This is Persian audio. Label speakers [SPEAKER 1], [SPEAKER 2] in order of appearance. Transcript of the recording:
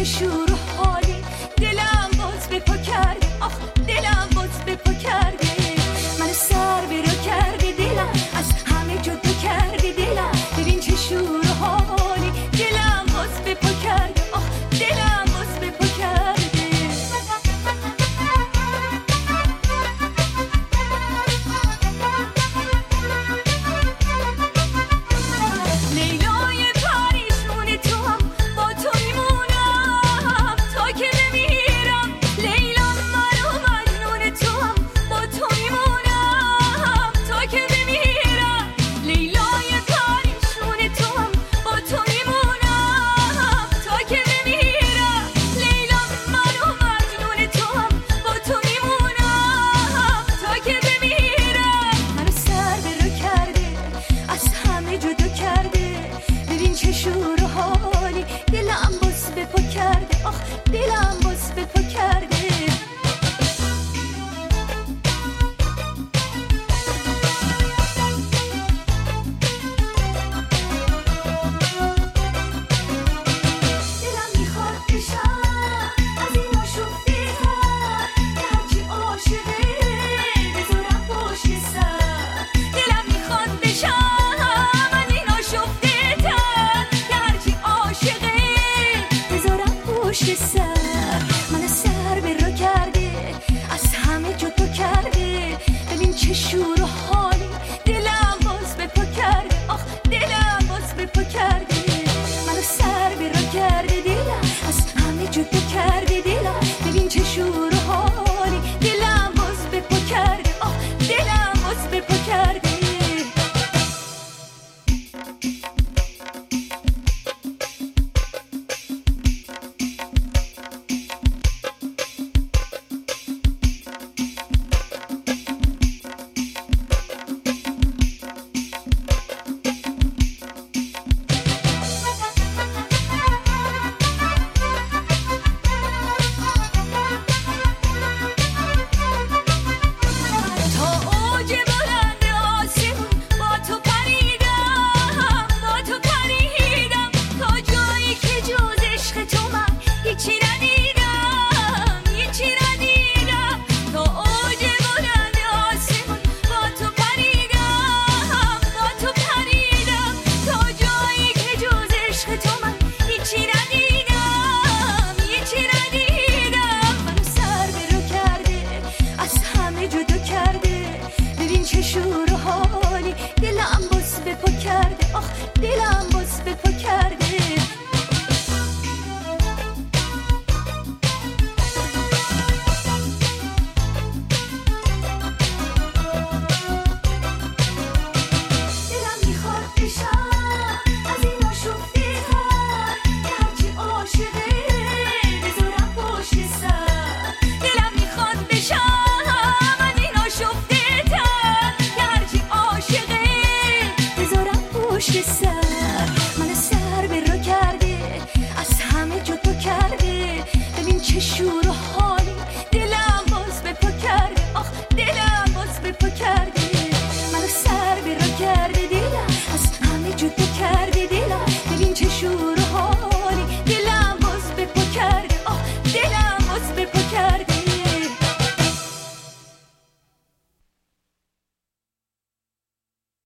[SPEAKER 1] شور و حالی، دلم باز به پا کرده، آخ دلم باز به پا کرده، من سر به رو کرده دلم، از همه جدا کرده دلم، ببین چه شور و حالی، دلم باز به پا کرده، آخ دلم باز به پا کرده. لیلای پریشون تو هم با تو میمونم تا که بمیرم، لیلا من و مجنون تو هم با تو میمونم تا که بمیرم، لیلای پریشون تو هم با تو میمونم تا که بمیرم، لیلا من و مجنون تو هم با تو میمونم تا که بمیرم، منو سر به رو کرده، از همه جدا کرده، ببین چه شور و حالی، دلم باز به پا کرده، آخ دلم باز به پا کرده. دلم میخواد بشم از این آشفته تر، که هرچی عاشقه بذارم پشت سر، دلم میخواد بشم از این آشفته تر، که هرچی عاشقه بذارم پشت سر، من سر به رو کرده، از همه جدا کرده، ببین چه شور و حالی، دلم باز به پا کرده، آخ دلم باز به پا کرده، من سر به رو کرده دلم، از همه جدا کرده دلم، ببین چه شور و حالی، دلم باز به پا کرده، آخ دلم باز به پا کرده. تا اوج بلند آسمون با تو پریدم، با تو پریدم، تا جایی که جز عشق تو من هیچی ندیدم، هیچی ندیدم، تا اوج بلند آسمون با تو پریدم، با تو پریدم، تا جایی که جز عشق تو من هیچی ندیدم، هیچی ندیدم، منو سر به رو کرده، از همه جدا کرده، ببین چه شور و حالی، دلم باز به پا کرده، آخ دلم باز به پا کرده.